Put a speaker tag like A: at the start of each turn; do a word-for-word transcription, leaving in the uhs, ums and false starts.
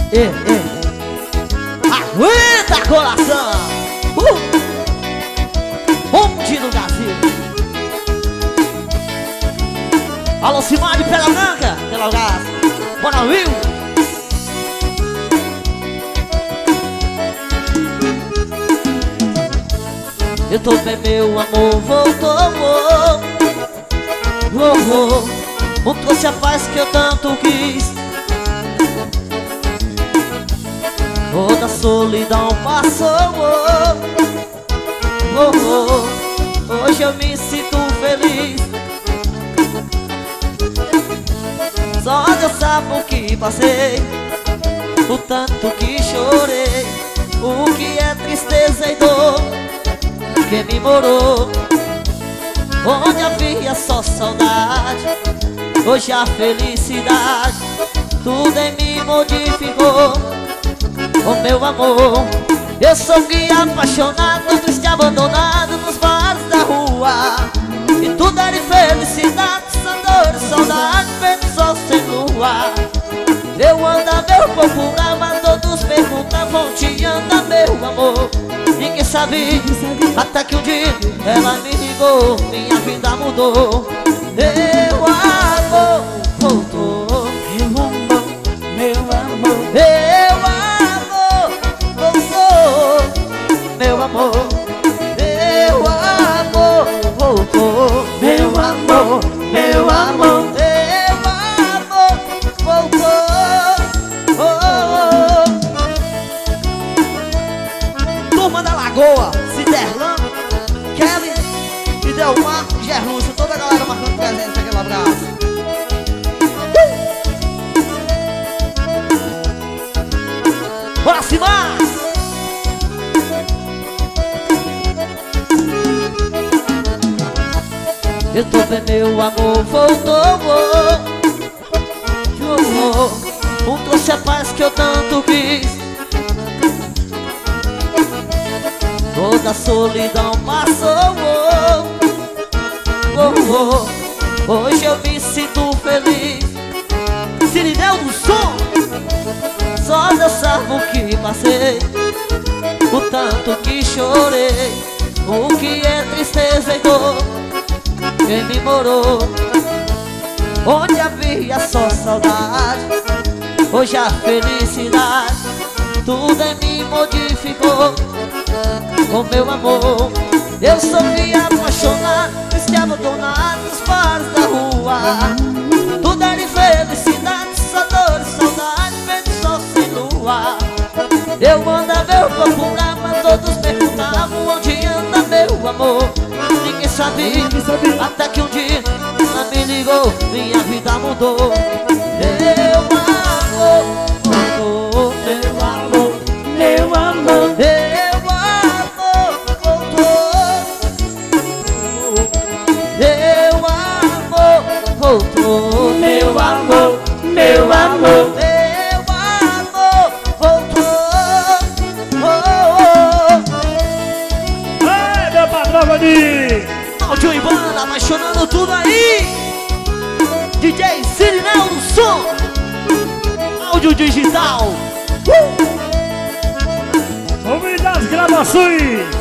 A: Ei, ei, aguenta, coração! Uh! Onde no Brasil? Alô, Simar de Pedra Branca, pela gás. Bora, Will! Eu tô bem, meu amor, voltou, oh, oh, oh. Trouxe a paz que eu tanto quis. Toda a solidão passou, oh, oh, oh. Hoje eu me sinto feliz. Só Deus sabe o que passei, o tanto que chorei, o que é tristeza e dor que me morou. Onde havia só saudade, hoje a felicidade tudo em mim modificou. Oh meu amor, eu sofri apaixonado, triste abandonado nos bares da rua. E tudo era infelicidade, só dor e saudade, vento, sol sem lua. Eu andava, eu procurava, todos perguntavam onde anda meu amor. Ninguém sabia, até que um dia ela me ligou, minha vida mudou. Meu amor voltou,
B: Meu amor, meu amor,
A: meu amor voltou, meu amor, meu amor voltou,
B: meu amor, meu amor.
A: meu amor voltou. Oh, oh. Turma da Lagoa, Ciderlan, Kelly e Delmar, Gerlúcio, toda a galera marcando presença, aquele abraço. Uh! Bora cima! Eu tô bem, meu amor voltou, oh, oh, um trouxe a paz que eu tanto quis. Toda a solidão passou, oh, oh, oh. Hoje eu me sinto feliz. Sirinel do som, só Deus sabe o que passei, o tanto que chorei, o que é tristeza e dor quem me morou. Onde havia só saudade, hoje a felicidade tudo em mim modificou. Oh meu amor, eu sofri apaixonado, triste abandonado nos bares da rua. Tudo era infelicidade, só dor e saudade, vento, sol sem lua. Eu andava, eu procurava, todos perguntavam onde anda meu amor. Ninguém sabia, até que um dia ela me ligou, minha vida mudou. Meu amor voltou, meu amor,
B: Meu amor,
A: meu amor voltou, meu amor voltou,
B: meu amor, meu amor.
A: meu amor voltou. Oh, oh.
B: Ei, meu patrão Vani!
A: Áudio e banda, apaixonando tudo aí. D J Sirinel do som, áudio digital. Uh!
B: Vamos das gravações!